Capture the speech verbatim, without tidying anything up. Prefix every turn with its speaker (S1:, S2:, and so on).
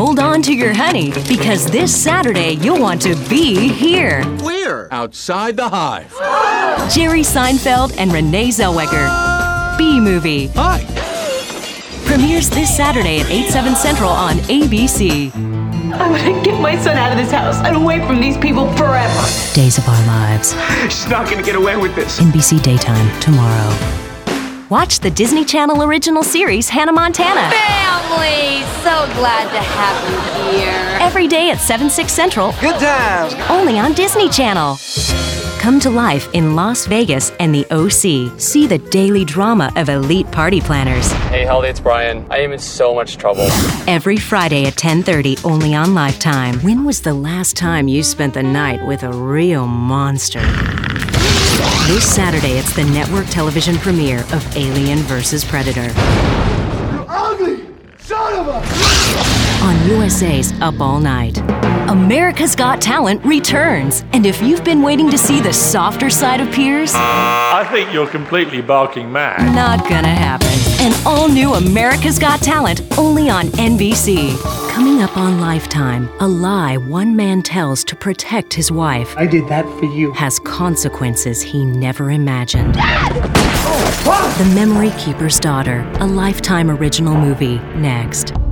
S1: hold on to your honey, because this Saturday you'll want to be here.
S2: Where? Outside the Hive.
S1: Jerry Seinfeld and Renee Zellweger. B-Movie.
S2: Hi.
S1: Premieres this Saturday at eight, seven Central on A B C.
S3: I want to get my son out of this house and away from these people forever.
S1: Days of Our Lives.
S4: She's not going to get away with this.
S1: N B C Daytime tomorrow. Watch the Disney Channel original series Hannah Montana.
S5: Family! So glad to have you here.
S1: Every day at seven, six Central.
S4: Good times.
S1: Only on Disney Channel. Come to life in Las Vegas and the O C. See the daily drama of elite party planners.
S6: Hey, Heldy, it's Brian. I am in so much trouble.
S1: Every Friday at ten thirty, only on Lifetime. When was the last time you spent the night with a real monster? This Saturday, it's the network television premiere of Alien versus. Predator.
S7: You ugly son of a...
S1: On U S A's Up All Night. America's Got Talent returns. And if you've been waiting to see the softer side of Piers,
S8: I think you're completely barking mad.
S1: not gonna happen. An all-new America's Got Talent, only on N B C. Coming up on Lifetime, a lie one man tells to protect his wife
S7: I did that for you.
S1: has consequences he never imagined. The Memory Keeper's Daughter, a Lifetime original movie, next.